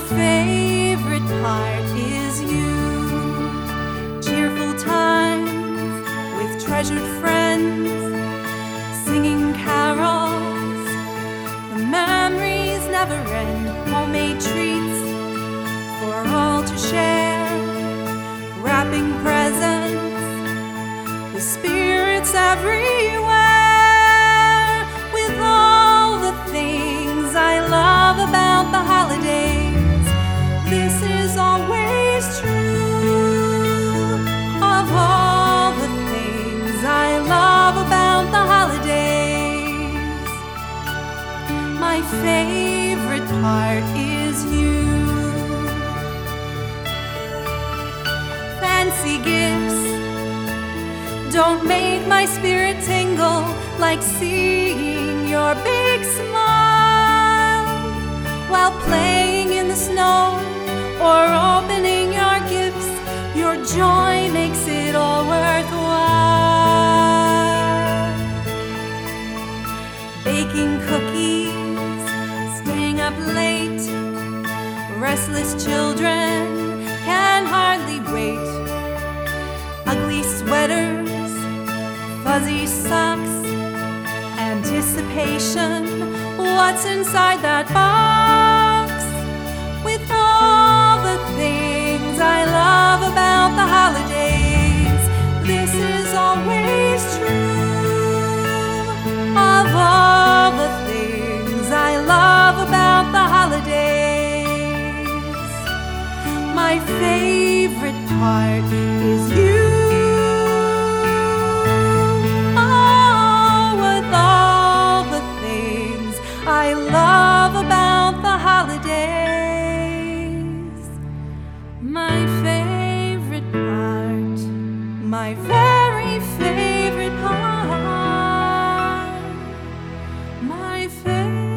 favorite part is you. Cheerful times with treasured friends, singing carols, the memories never end. Homemade treats for all to share, wrapping presents, the spirits everywhere. With all the things I love about the holidays, this is always true. Of all the things I love about the holidays, my favorite part is you. Fancy gifts don't make my spirit tingle like seeing your big smile while playing in the snow or opening your gifts. Your joy makes it all worthwhile. Baking cookies, staying up late, restless children can hardly wait. Ugly sweaters, fuzzy socks, anticipation, what's inside that box? With all the things I love about the holidays, this is always true. Of all the things I love about the holidays, my favorite part is you. I love about the holidays, my favorite part, my very favorite part, my favorite.